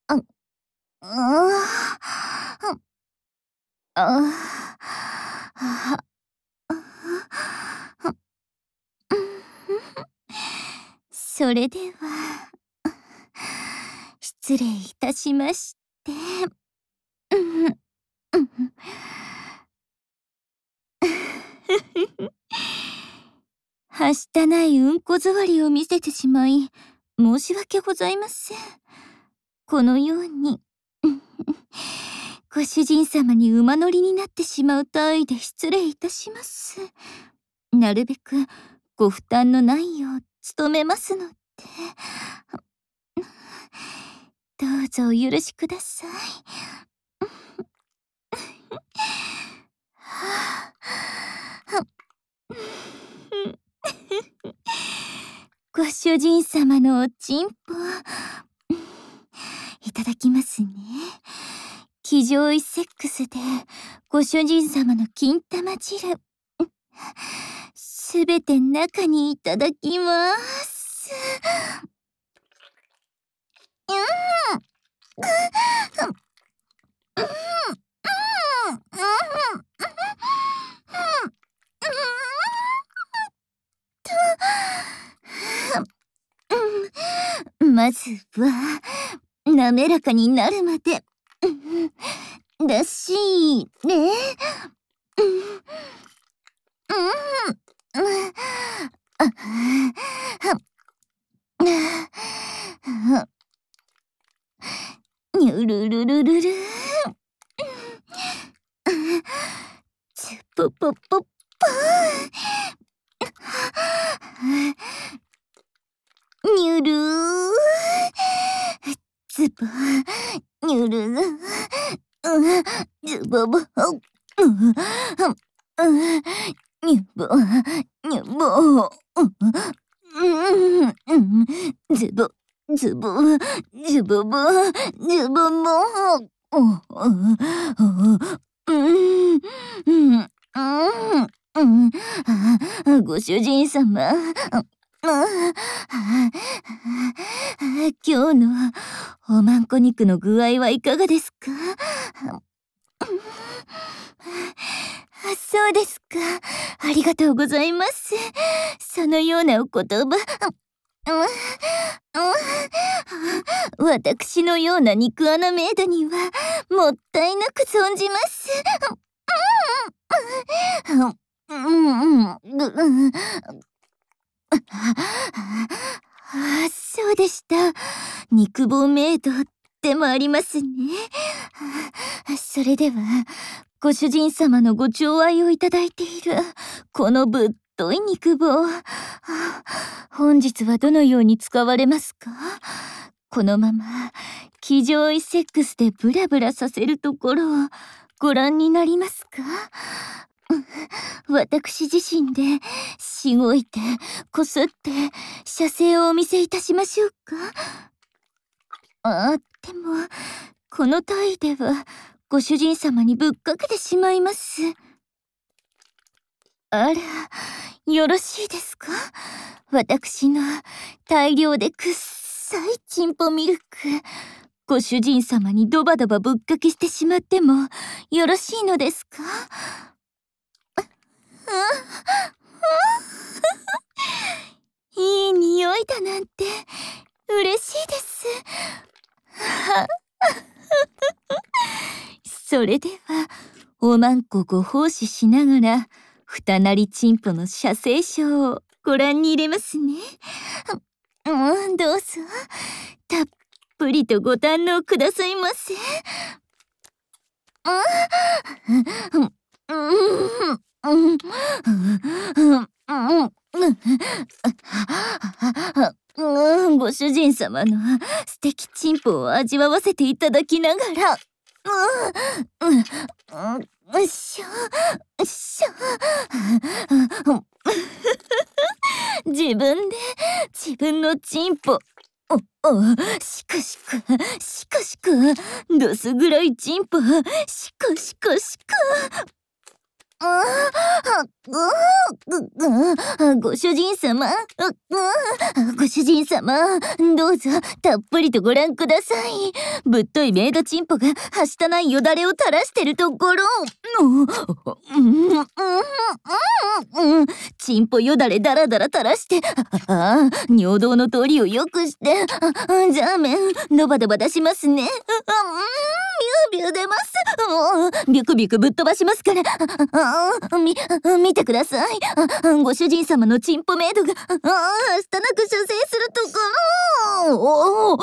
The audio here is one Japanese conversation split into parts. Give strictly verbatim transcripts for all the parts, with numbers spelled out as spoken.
あ、うあ、ふああ、ふそれでは、失礼いたしまして。うんふ、うんふ。はしたないうんこ座りを見せてしまい、申し訳ございません。このように、ご主人様に馬乗りになってしまうたいで失礼いたします。なるべくご負担のないよう努めますので。どうぞお許しください。はあ。ご主人様のおちんぽ、いただきますね。騎乗位セックスでご主人様の金玉汁、すべて中にいただきます。うん。うん。うん。うん。うん。まずは滑らかになるまで、出し入れ。うん。うん。あは。にゅるるるるる。つぽぽぽぽ。にゅるー。つぼ、にゅるー。ずぼぼ。うん。うん。にゅぼ、にゅぼ。うん。うん。ずぼ、ずぼ、ずぼぼ、ずぼぼ。うん。うん。うん。うん。うん。ご主人様。今日のおまんこ肉の具合はいかがですか？そうですか。ありがとうございます。そのようなお言葉。私のような肉穴メイドにはもったいなく存じます。あ、そうでした。肉棒メイドでもありますね。それではご主人様のご寵愛をいただいているこのぶっとい肉棒、本日はどのように使われますか？このまま騎乗位セックスでブラブラさせるところをご覧になりますか？私自身でしごいてこすって写生をお見せいたしましょうか？あ、でもこの体位ではご主人様にぶっかけてしまいます。あら、よろしいですか？私の大量でくっさいチンポミルク、ご主人様にドバドバぶっかけしてしまってもよろしいのですか？いい匂いだなんて嬉しいです。それではおまんこご奉仕しながら二なりチンポの写生書をご覧に入れますね。うん、どうぞたっぷりとご堪能くださいませ。ご主人様の素敵チンポを味わわせていただきながら、うしょしょ。自分で自分のチンポ、おお、しくしくしくしくどすぐらいチンポしくしくしく。 ご主人様、ご主人様、どうぞたっぷりとご覧ください。ぶっといメイドチンポがはしたないよだれを垂らしてるところ。チンポよだれだらだら垂らして、ああ、尿道の通りをよくして、じゃあ麺ドバドバ出しますね。ビュービュー出ます。ビュクビュクぶっ飛ばしますから。み、見てください。ご主人様のチンポメイドが、ああ、はしたなく射精するところ。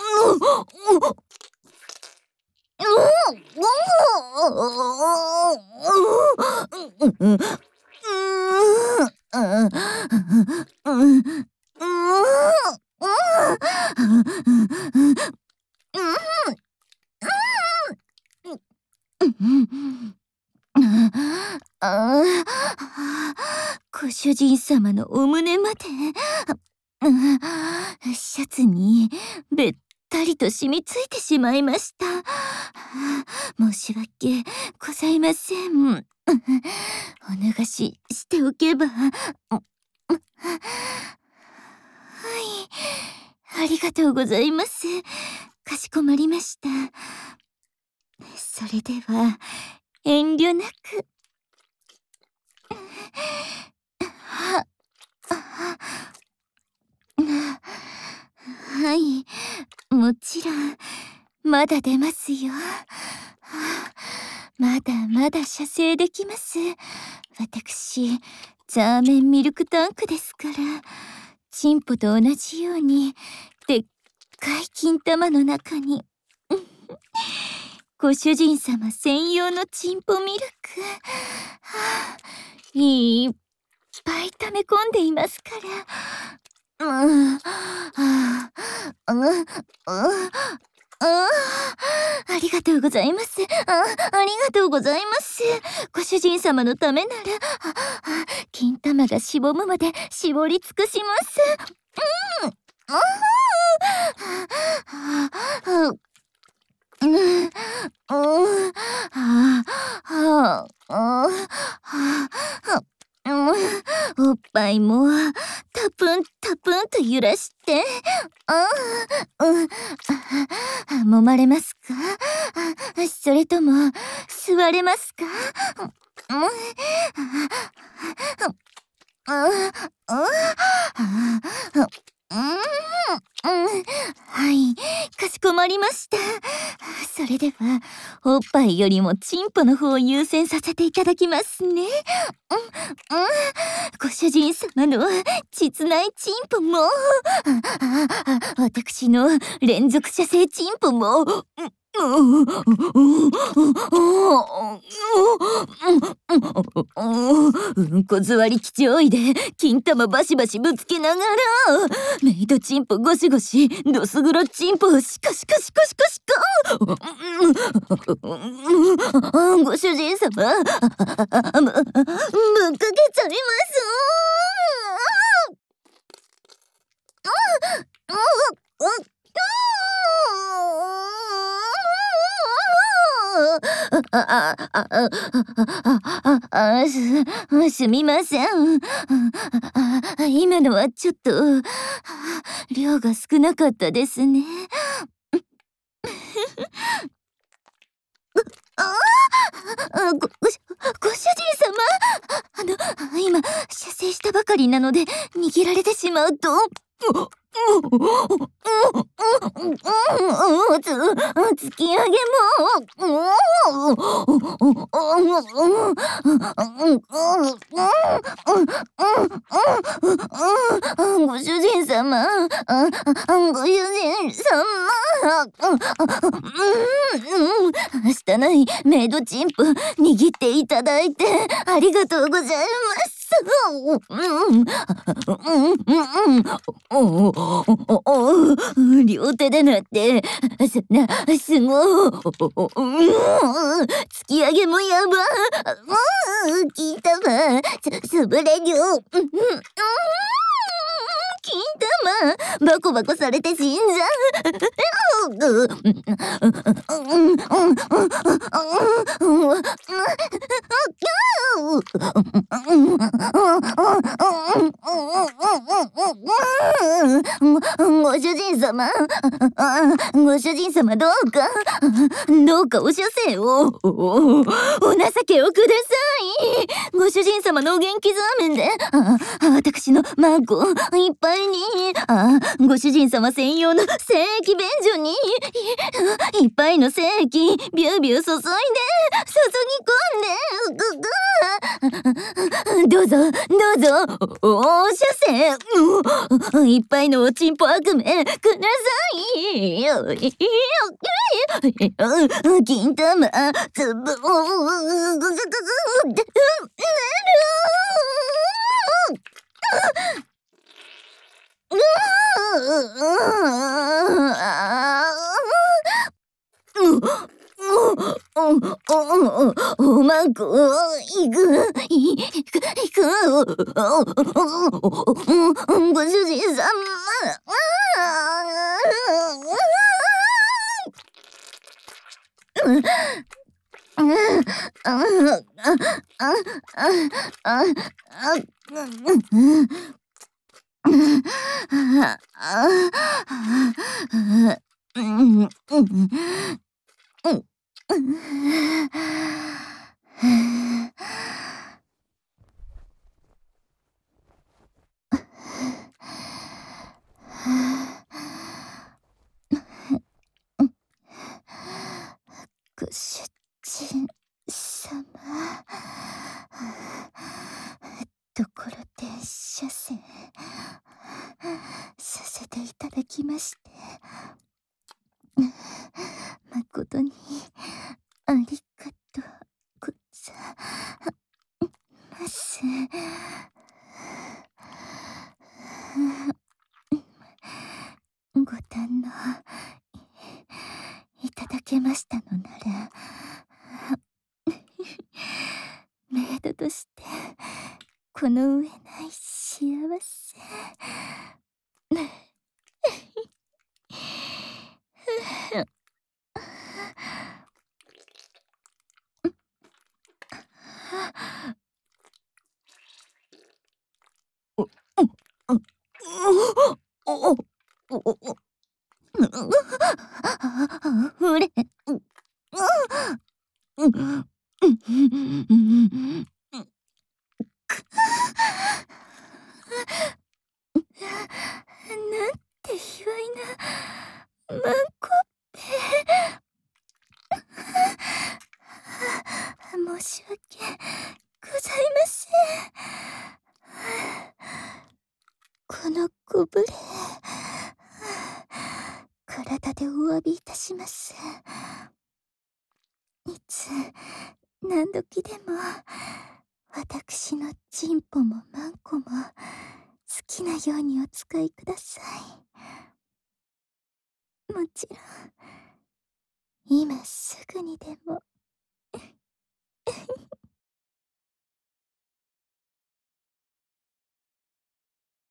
ああ、ご主人様のお胸まで、シャツにべったりと染みついてしまいました。申し訳ございません。お脱がししておけば。はい、ありがとうございます。かしこまりました。それでは遠慮なく。は、はい、もちろんまだ出ますよ。まだまだ射精できます。私ザーメンミルクタンクですから。チンポと同じようにでっかい金玉の中にご主人様専用のチンポミルク、はあ、いっぱい溜め込んでいますから。うん、はあ、うん、うん、ありがとうございます。あ、ありがとうございます。ご主人様のためなら、金玉がしぼむまで絞り尽くします。うん、ああ、うん、うん、はあ、はあ、おっぱいもタプンタプンと揺らして、あ、うん、揉まれますか？それとも吸われますか？はい、かしこまりました。それではおっぱいよりもチンポの方を優先させていただきますね。うん、うん、ご主人様の膣内チンポも、私の連続射精チンポも、うんこ座り基調医で金玉バシバシぶつけながら、メイドチンポゴシゴシ、ドス黒チンポシカシカシカシカシカ。ご主人様、ぶっかけちゃいます。あ、あ、あ、あ、あ、あ、す、すみません。今のはちょっと量が少なかったですね。あ、ご、ご、ご主人様、あの、今射精したばかりなので握られてしまうと。つ、突き上げも。ご主人様、ご主人様。はしたないメイドチンポ握っていただいてありがとうございます。両手でなってすなすごい突き上げもやば金玉つぶれる金玉バコバコされて死んじゃう。ご主人様、ご主人様どうかどうかお射精をお情けをください。ご主人様のお元気ザーメンで私のマンコいっぱいにあご主人様専用の精液便所にいっぱいの精液ビュービュー注いで注ぎ込んでどうぞどうぞお射精いっぱいのおちんぽ悪夢ください。金玉つぶおまんこいくいくいくご主人様ご主人様ところで射精させていただきまして誠にありがとうございます。ご堪能いただけましたのならメイドとしてこの上ない幸せうれなんて卑猥なマンコッペ申し訳ございません。このご無礼体でお詫びいたします。いつ何時でも私のチンポもマンコも好きなようにお使いください。もちろん今すぐにでも